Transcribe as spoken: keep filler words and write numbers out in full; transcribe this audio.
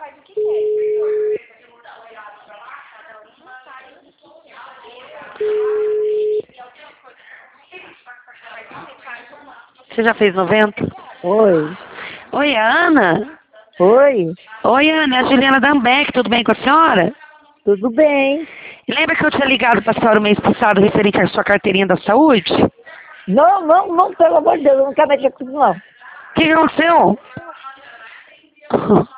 Você já fez noventa? Oi. Oi, é a Ana? Oi. Oi, Ana, é a Juliana Dambeck, tudo bem com a senhora? Tudo bem? Lembra que eu tinha ligado para a senhora o mês passado referente à sua carteirinha da saúde? Não, não, não, pelo amor de Deus, eu não quero mexer com isso, não. O que que aconteceu?